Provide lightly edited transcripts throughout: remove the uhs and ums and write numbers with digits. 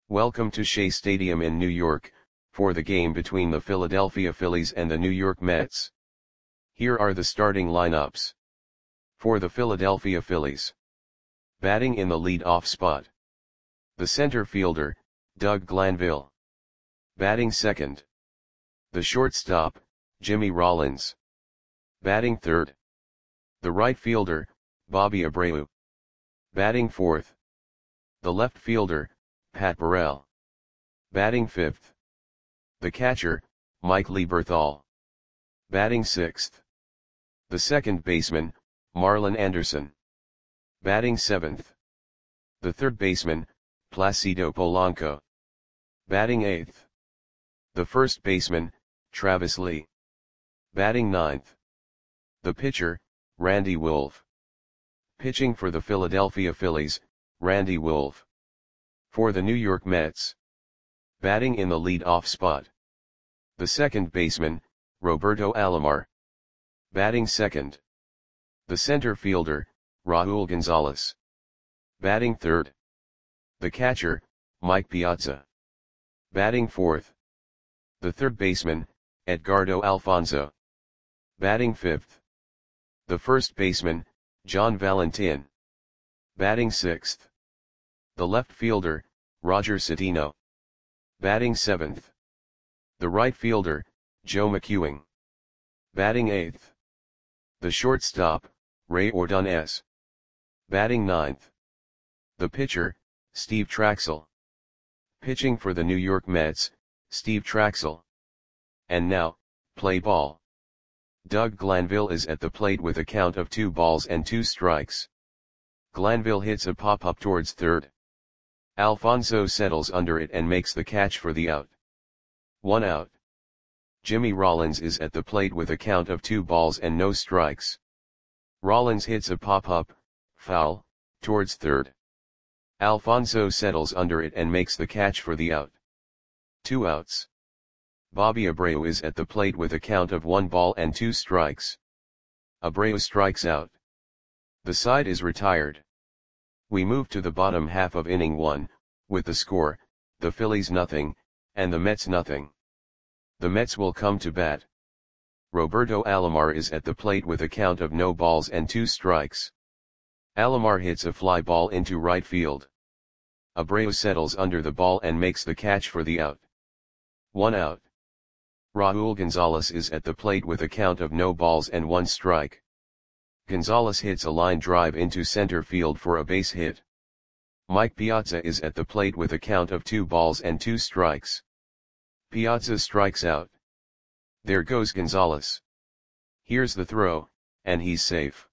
Welcome to Shea Stadium in New York, for the game between the Philadelphia Phillies and the New York Mets. Here are the starting lineups. For the Philadelphia Phillies. Batting in the lead-off spot. The center fielder, Doug Glanville. Batting second. The shortstop, Jimmy Rollins. Batting third. The right fielder, Bobby Abreu. Batting fourth. The left fielder, Pat Burrell. Batting fifth. The catcher, Mike Lieberthal. Batting sixth. The second baseman, Marlon Anderson. Batting seventh. The third baseman, Placido Polanco. Batting eighth. The first baseman, Travis Lee. Batting ninth. The pitcher, Randy Wolf. Pitching for the Philadelphia Phillies, Randy Wolf. For the New York Mets. Batting in the lead-off spot. The second baseman, Roberto Alomar. Batting second. The center fielder, Raul Gonzalez. Batting third. The catcher, Mike Piazza. Batting fourth. The third baseman, Edgardo Alfonzo. Batting fifth. The first baseman, John Valentin. Batting sixth. The left fielder, Roger Cedeno. Batting seventh. The right fielder, Joe McEwing. Batting eighth. The shortstop, Ray Ordonez. Batting ninth. The pitcher, Steve Traxel. Pitching for the New York Mets, Steve Traxel. And now, play ball. Doug Glanville is at the plate with a count of 2 balls and 2 strikes. Glanville hits a pop-up towards third. Alfonso settles under it and makes the catch for the out. 1 out. Jimmy Rollins is at the plate with a count of 2 balls and no strikes. Rollins hits a pop-up, foul, towards third. Alfonso settles under it and makes the catch for the out. 2 outs. Bobby Abreu is at the plate with a count of 1 ball and 2 strikes. Abreu strikes out. The side is retired. We move to the bottom half of inning 1, with the score, the Phillies nothing, and the Mets nothing. The Mets will come to bat. Roberto Alomar is at the plate with a count of no balls and 2 strikes. Alomar hits a fly ball into right field. Abreu settles under the ball and makes the catch for the out. 1 out. Raul Gonzalez is at the plate with a count of no balls and 1 strike. Gonzalez hits a line drive into center field for a base hit. Mike Piazza is at the plate with a count of 2 balls and 2 strikes. Piazza strikes out. There goes Gonzalez. Here's the throw, and he's safe.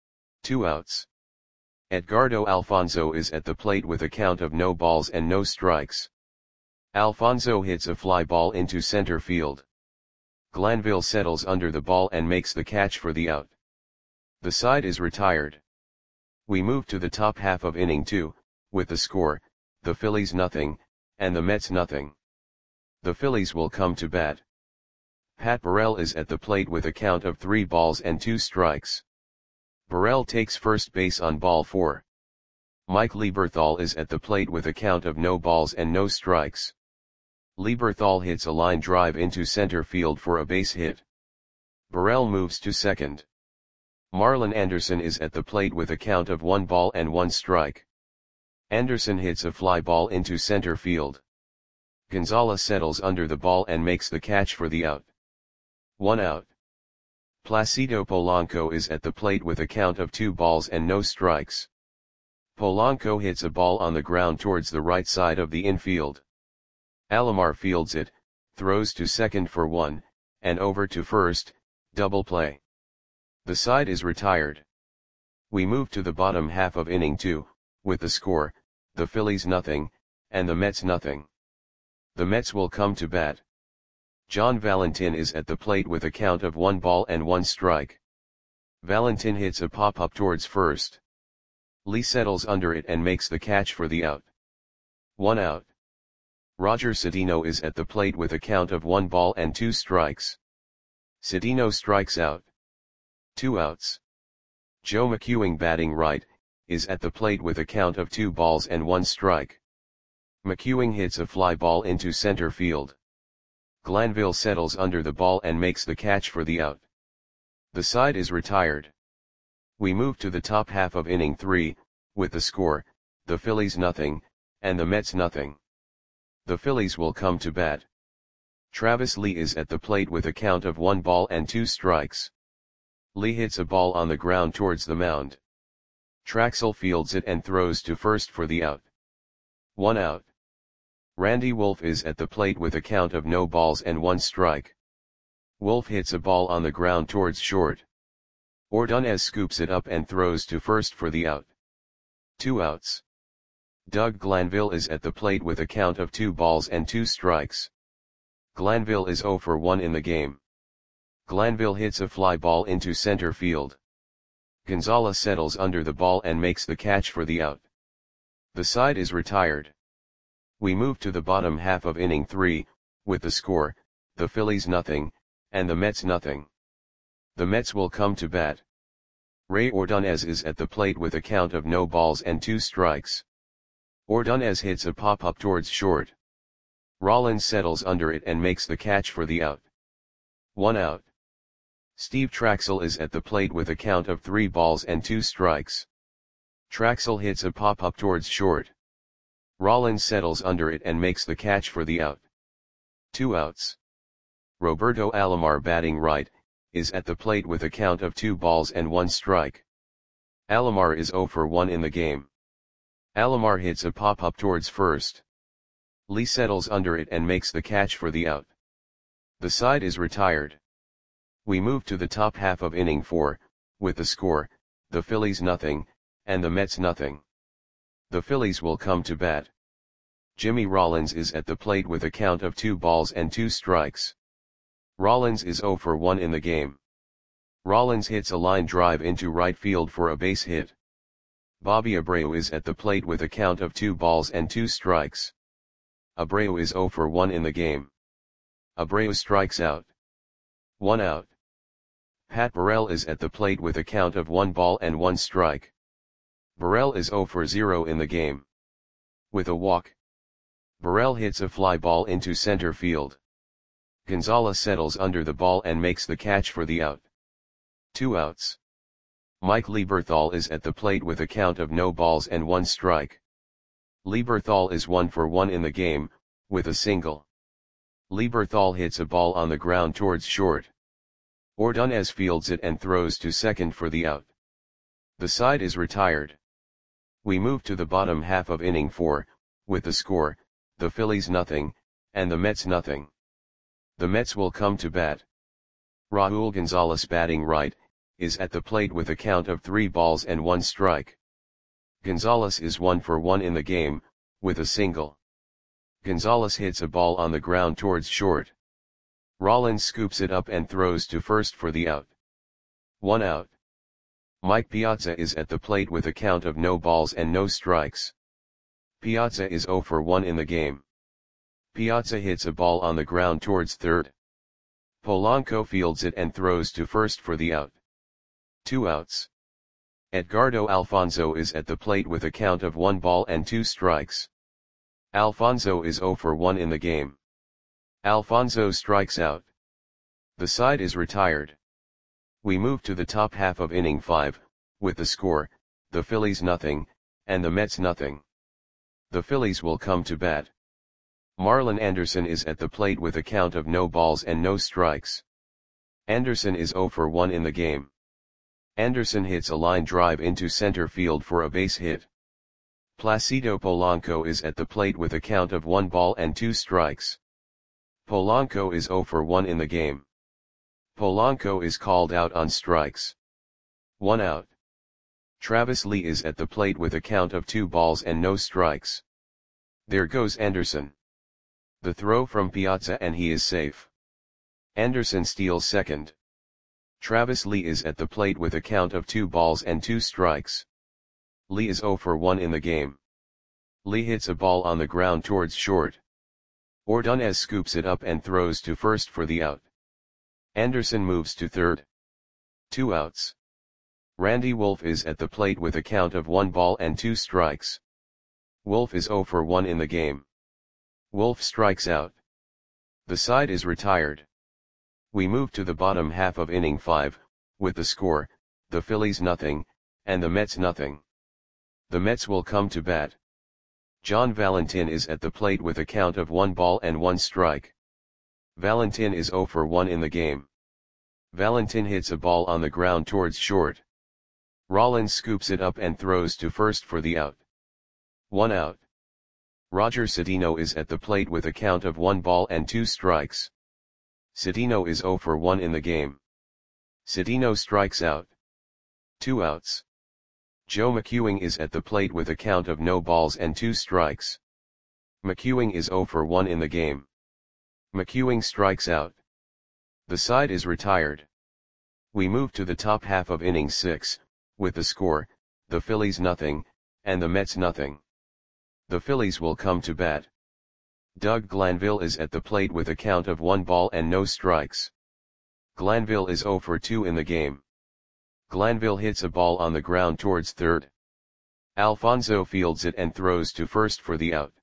2 outs. Edgardo Alfonzo is at the plate with a count of no balls and no strikes. Alfonzo hits a fly ball into center field. Glanville settles under the ball and makes the catch for the out. The side is retired. We move to the top half of inning 2, with the score, the Phillies nothing, and the Mets nothing. The Phillies will come to bat. Pat Burrell is at the plate with a count of 3 balls and 2 strikes. Burrell takes first base on ball 4. Mike Lieberthal is at the plate with a count of no balls and no strikes. Lieberthal hits a line drive into center field for a base hit. Burrell moves to second. Marlon Anderson is at the plate with a count of 1 ball and 1 strike. Anderson hits a fly ball into center field. Gonzalez settles under the ball and makes the catch for the out. 1 out. Placido Polanco is at the plate with a count of 2 balls and no strikes. Polanco hits a ball on the ground towards the right side of the infield. Alomar fields it, throws to second for 1, and over to first, double play. The side is retired. We move to the bottom half of inning 2, with the score, the Phillies nothing, and the Mets nothing. The Mets will come to bat. John Valentin is at the plate with a count of 1 ball and 1 strike. Valentin hits a pop-up towards first. Lee settles under it and makes the catch for the out. 1 out. Roger Cedeno is at the plate with a count of 1 ball and 2 strikes. Cedeno strikes out. 2 outs. Joe McEwing, batting right, is at the plate with a count of 2 balls and 1 strike. McEwing hits a fly ball into center field. Glanville settles under the ball and makes the catch for the out. The side is retired. We move to the top half of inning 3, with the score, the Phillies nothing, and the Mets nothing. The Phillies will come to bat. Travis Lee is at the plate with a count of 1 ball and 2 strikes. Lee hits a ball on the ground towards the mound. Traxel fields it and throws to first for the out. 1 out. Randy Wolf is at the plate with a count of no balls and 1 strike. Wolf hits a ball on the ground towards short. Ordonez scoops it up and throws to first for the out. 2 outs. Doug Glanville is at the plate with a count of 2 balls and 2 strikes. Glanville is 0 for 1 in the game. Glanville hits a fly ball into center field. Gonzalez settles under the ball and makes the catch for the out. The side is retired. We move to the bottom half of inning 3, with the score, the Phillies nothing, and the Mets nothing. The Mets will come to bat. Ray Ordonez is at the plate with a count of no balls and 2 strikes. Ordonez hits a pop-up towards short. Rollins settles under it and makes the catch for the out. 1 out. Steve Traxel is at the plate with a count of 3 balls and 2 strikes. Traxel hits a pop-up towards short. Rollins settles under it and makes the catch for the out. 2 outs. Roberto Alomar, batting right, is at the plate with a count of 2 balls and 1 strike. Alomar is 0 for 1 in the game. Alomar hits a pop-up towards first. Lee settles under it and makes the catch for the out. The side is retired. We move to the top half of inning 4, with the score, the Phillies nothing, and the Mets nothing. The Phillies will come to bat. Jimmy Rollins is at the plate with a count of 2 balls and 2 strikes. Rollins is 0 for 1 in the game. Rollins hits a line drive into right field for a base hit. Bobby Abreu is at the plate with a count of 2 balls and 2 strikes. Abreu is 0 for 1 in the game. Abreu strikes out. 1 out. Pat Burrell is at the plate with a count of 1 ball and 1 strike. Burrell is 0 for 0 in the game. With a walk, Burrell hits a fly ball into center field. Gonzalez settles under the ball and makes the catch for the out. 2 outs. Mike Lieberthal is at the plate with a count of no balls and 1 strike. Lieberthal is 1 for 1 in the game, with a single. Lieberthal hits a ball on the ground towards short. Ordonez fields it and throws to second for the out. The side is retired. We move to the bottom half of inning 4, with the score, the Phillies nothing, and the Mets nothing. The Mets will come to bat. Raul Gonzalez, batting right, is at the plate with a count of 3 balls and 1 strike. Gonzalez is 1 for 1 in the game, with a single. Gonzalez hits a ball on the ground towards short. Rollins scoops it up and throws to first for the out. 1 out. Mike Piazza is at the plate with a count of no balls and no strikes. Piazza is 0 for 1 in the game. Piazza hits a ball on the ground towards third. Polanco fields it and throws to first for the out. 2 outs. Edgardo Alfonzo is at the plate with a count of 1 ball and 2 strikes. Alfonzo is 0 for 1 in the game. Alfonzo strikes out. The side is retired. We move to the top half of inning 5, with the score, the Phillies nothing, and the Mets nothing. The Phillies will come to bat. Marlon Anderson is at the plate with a count of no balls and no strikes. Anderson is 0 for 1 in the game. Anderson hits a line drive into center field for a base hit. Placido Polanco is at the plate with a count of 1 ball and 2 strikes. Polanco is 0 for 1 in the game. Polanco is called out on strikes. 1 out. Travis Lee is at the plate with a count of 2 balls and no strikes. There goes Anderson. The throw from Piazza and he is safe. Anderson steals second. Travis Lee is at the plate with a count of 2 balls and 2 strikes. Lee is 0 for 1 in the game. Lee hits a ball on the ground towards short. Ordonez scoops it up and throws to first for the out. Anderson moves to third. 2 outs. Randy Wolf is at the plate with a count of 1 ball and 2 strikes. Wolf is 0 for 1 in the game. Wolf strikes out. The side is retired. We move to the bottom half of inning 5, with the score, the Phillies nothing, and the Mets nothing. The Mets will come to bat. John Valentin is at the plate with a count of 1 ball and 1 strike. Valentin is 0 for 1 in the game. Valentin hits a ball on the ground towards short. Rollins scoops it up and throws to first for the out. 1 out. Roger Cedeno is at the plate with a count of 1 ball and 2 strikes. Cedeno is 0 for 1 in the game. Cedeno strikes out. 2 outs. Joe McEwing is at the plate with a count of no balls and 2 strikes. McEwing is 0 for 1 in the game. McEwing strikes out. The side is retired. We move to the top half of inning 6, with the score, the Phillies nothing, and the Mets nothing. The Phillies will come to bat. Doug Glanville is at the plate with a count of 1 ball and no strikes. Glanville is 0 for 2 in the game. Glanville hits a ball on the ground towards third. Alfonso fields it and throws to first for the out.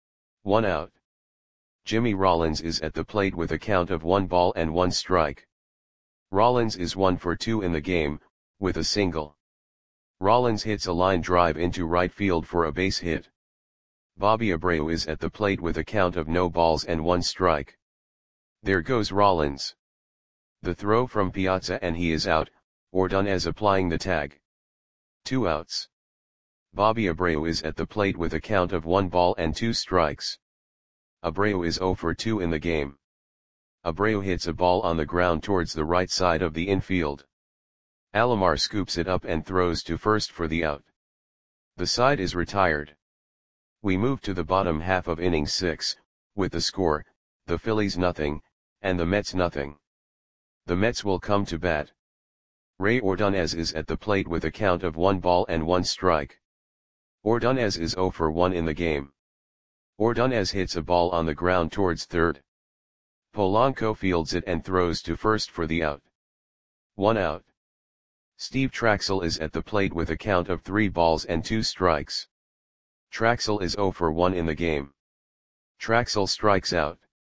1 out. Jimmy Rollins is at the plate with a count of 1 ball and 1 strike. Rollins is 1 for 2 in the game, with a single. Rollins hits a line drive into right field for a base hit. Bobby Abreu is at the plate with a count of no balls and 1 strike. There goes Rollins. The throw from Piazza and he is out, Ordonez applying the tag. 2 outs. Bobby Abreu is at the plate with a count of 1 ball and 2 strikes. Abreu is 0 for 2 in the game. Abreu hits a ball on the ground towards the right side of the infield. Alomar scoops it up and throws to first for the out. The side is retired. We move to the bottom half of inning 6, with the score, the Phillies nothing, and the Mets nothing. The Mets will come to bat. Ray Ordonez is at the plate with a count of 1 ball and 1 strike. Ordonez is 0 for 1 in the game. Ordonez hits a ball on the ground towards third. Polanco fields it and throws to first for the out. 1 out. Steve Traxel is at the plate with a count of 3 balls and 2 strikes. Traxel is 0 for 1 in the game. Traxel strikes out.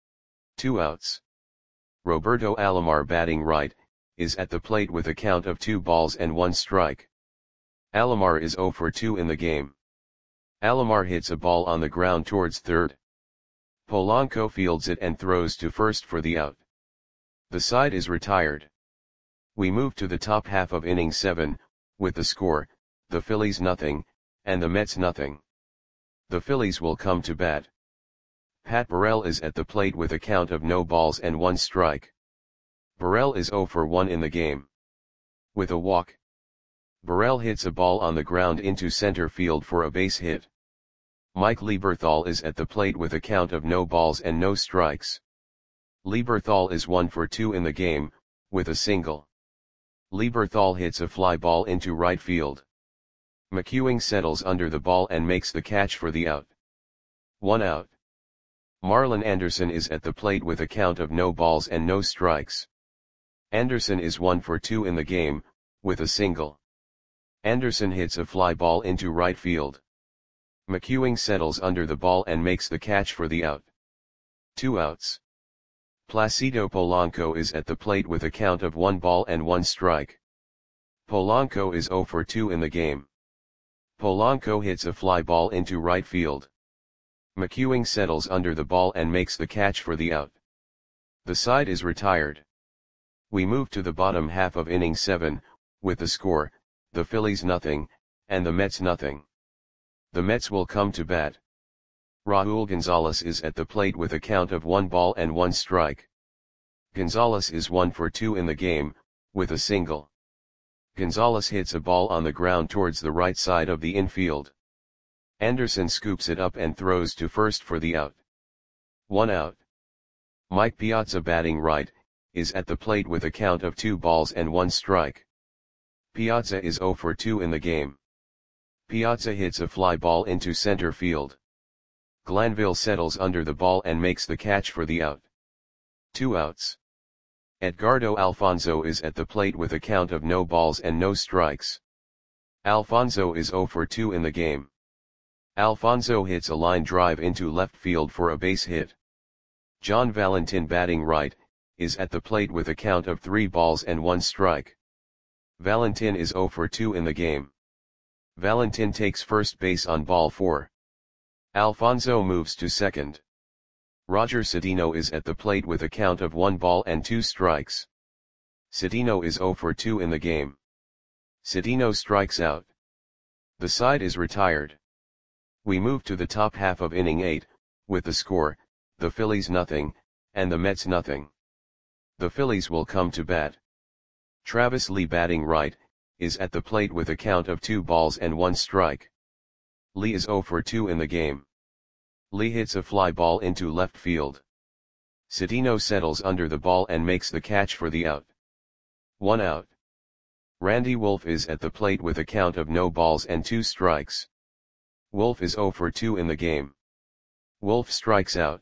2 outs. Roberto Alomar batting right, is at the plate with a count of 2 balls and 1 strike. Alomar is 0 for 2 in the game. Alomar hits a ball on the ground towards third. Polanco fields it and throws to first for the out. The side is retired. We move to the top half of inning 7, with the score, the Phillies nothing, and the Mets nothing. The Phillies will come to bat. Pat Burrell is at the plate with a count of no balls and 1 strike. Burrell is 0 for 1 in the game. With a walk. Burrell hits a ball on the ground into center field for a base hit. Mike Lieberthal is at the plate with a count of no balls and no strikes. Lieberthal is 1 for 2 in the game, with a single. Lieberthal hits a fly ball into right field. McEwing settles under the ball and makes the catch for the out. 1 out. Marlon Anderson is at the plate with a count of no balls and no strikes. Anderson is 1 for 2 in the game, with a single. Anderson hits a fly ball into right field. McEwing settles under the ball and makes the catch for the out. 2 outs. Placido Polanco is at the plate with a count of 1 ball and 1 strike. Polanco is 0 for 2 in the game. Polanco hits a fly ball into right field. McEwing settles under the ball and makes the catch for the out. The side is retired. We move to the bottom half of inning 7, with the score, the Phillies nothing, and the Mets nothing. The Mets will come to bat. Raul Gonzalez is at the plate with a count of 1 ball and 1 strike. Gonzalez is 1 for 2 in the game, with a single. Gonzalez hits a ball on the ground towards the right side of the infield. Anderson scoops it up and throws to first for the out. 1 out. Mike Piazza batting right, is at the plate with a count of 2 balls and 1 strike. Piazza is 0 for 2 in the game. Piazza hits a fly ball into center field. Glanville settles under the ball and makes the catch for the out. 2 outs. Edgardo Alfonzo is at the plate with a count of no balls and no strikes. Alfonzo is 0 for 2 in the game. Alfonso hits a line drive into left field for a base hit. John Valentin, batting right, is at the plate with a count of 3 balls and 1 strike. Valentin is 0 for 2 in the game. Valentin takes first base on ball 4. Alfonso moves to second. Roger Cedeno is at the plate with a count of 1 ball and 2 strikes. Cedeno is 0 for 2 in the game. Cedeno strikes out. The side is retired. We move to the top half of inning 8, with the score, the Phillies nothing, and the Mets nothing. The Phillies will come to bat. Travis Lee, batting right, is at the plate with a count of 2 balls and 1 strike. Lee is 0 for 2 in the game. Lee hits a fly ball into left field. Cedeno settles under the ball and makes the catch for the out. 1 out. Randy Wolf is at the plate with a count of no balls and 2 strikes. Wolf is 0 for 2 in the game. Wolf strikes out.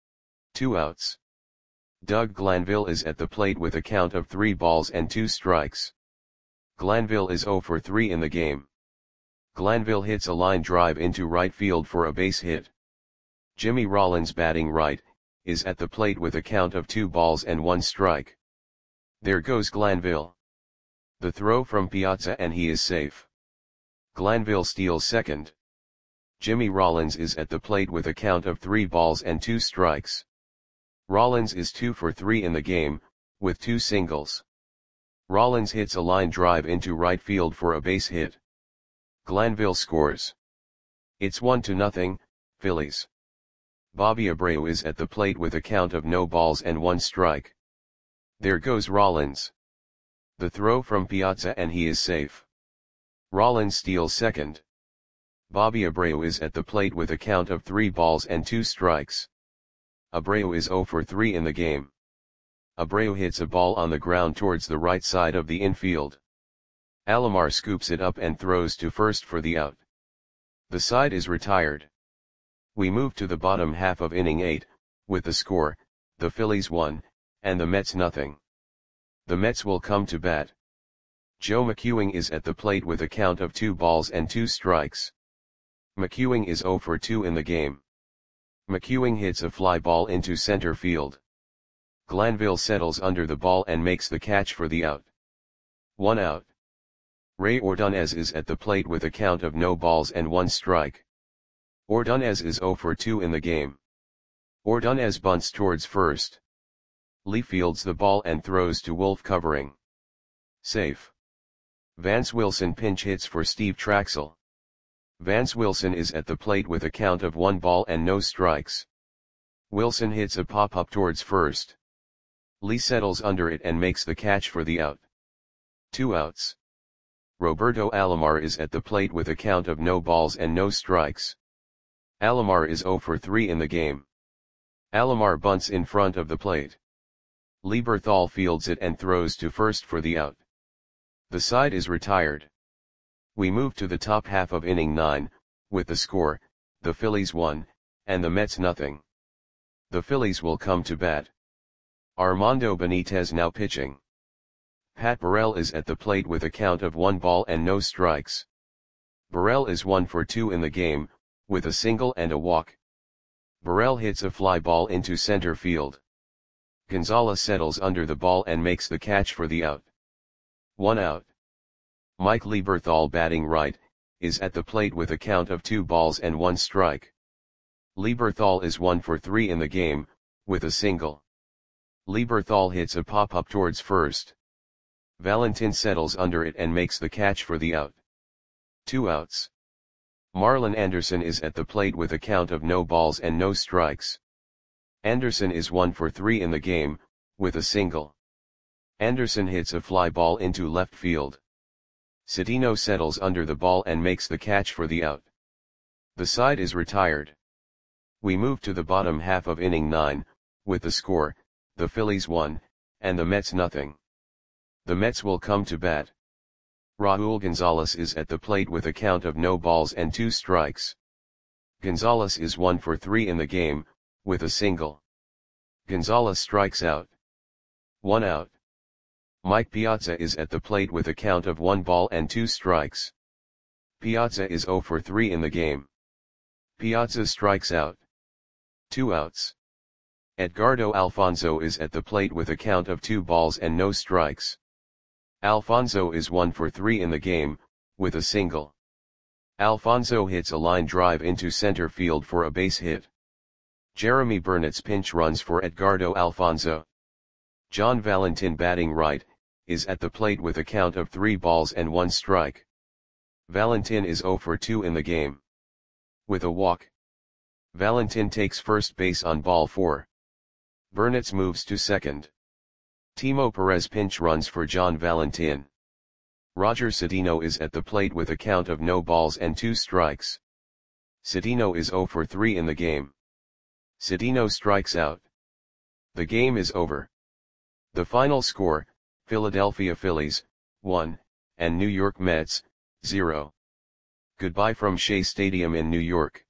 2 outs. Doug Glanville is at the plate with a count of 3 balls and 2 strikes. Glanville is 0 for 3 in the game. Glanville hits a line drive into right field for a base hit. Jimmy Rollins, batting right, is at the plate with a count of 2 balls and 1 strike. There goes Glanville. The throw from Piazza and he is safe. Glanville steals second. Jimmy Rollins is at the plate with a count of 3 balls and 2 strikes. Rollins is 2 for 3 in the game, with 2 singles. Rollins hits a line drive into right field for a base hit. Glanville scores. It's 1-0, Phillies. Bobby Abreu is at the plate with a count of no balls and 1 strike. There goes Rollins. The throw from Piazza and he is safe. Rollins steals second. Bobby Abreu is at the plate with a count of 3 balls and 2 strikes. Abreu is 0 for 3 in the game. Abreu hits a ball on the ground towards the right side of the infield. Alomar scoops it up and throws to first for the out. The side is retired. We move to the bottom half of inning 8, with the score, the Phillies 1, and the Mets nothing. The Mets will come to bat. Joe McEwing is at the plate with a count of 2 balls and 2 strikes. McEwing is 0 for 2 in the game. McEwing hits a fly ball into center field. Glanville settles under the ball and makes the catch for the out. 1 out. Ray Ordonez is at the plate with a count of no balls and 1 strike. Ordonez is 0 for 2 in the game. Ordonez bunts towards first. Lee fields the ball and throws to Wolf, covering. Safe. Vance Wilson pinch hits for Steve Traxel. Vance Wilson is at the plate with a count of 1 ball and no strikes. Wilson hits a pop-up towards first. Lee settles under it and makes the catch for the out. 2 outs. Roberto Alomar is at the plate with a count of no balls and no strikes. Alomar is 0 for 3 in the game. Alomar bunts in front of the plate. Lieberthal fields it and throws to first for the out. The side is retired. We move to the top half of inning 9, with the score, the Phillies 1, and the Mets nothing. The Phillies will come to bat. Armando Benitez now pitching. Pat Burrell is at the plate with a count of 1 ball and no strikes. Burrell is 1 for 2 in the game, with a single and a walk. Burrell hits a fly ball into center field. Gonzalez settles under the ball and makes the catch for the out. 1 out. Mike Lieberthal, batting right, is at the plate with a count of 2 balls and 1 strike. Lieberthal is 1 for 3 in the game, with a single. Lieberthal hits a pop-up towards first. Valentin settles under it and makes the catch for the out. 2 outs. Marlon Anderson is at the plate with a count of no balls and no strikes. Anderson is 1 for 3 in the game, with a single. Anderson hits a fly ball into left field. Cedeno settles under the ball and makes the catch for the out. The side is retired. We move to the bottom half of inning 9, with the score, the Phillies 1, and the Mets nothing. The Mets will come to bat. Raul Gonzalez is at the plate with a count of no balls and 2 strikes. Gonzalez is 1 for 3 in the game, with a single. Gonzalez strikes out. 1 out. Mike Piazza is at the plate with a count of 1 ball and 2 strikes. Piazza is 0 for 3 in the game. Piazza strikes out. 2 outs. Edgardo Alfonzo is at the plate with a count of 2 balls and no strikes. Alfonzo is 1 for 3 in the game, with a single. Alfonzo hits a line drive into center field for a base hit. Jeremy Burnett's pinch runs for Edgardo Alfonzo. John Valentin, batting right, is at the plate with a count of 3 balls and 1 strike. Valentin is 0 for 2 in the game. With a walk, Valentin takes first base on ball 4. Burnett moves to second. Timo Perez pinch runs for John Valentin. Roger Cedeno is at the plate with a count of no balls and 2 strikes. Cedeno is 0 for 3 in the game. Cedeno strikes out. The game is over. The final score, Philadelphia Phillies, 1, and New York Mets, 0. Goodbye from Shea Stadium in New York.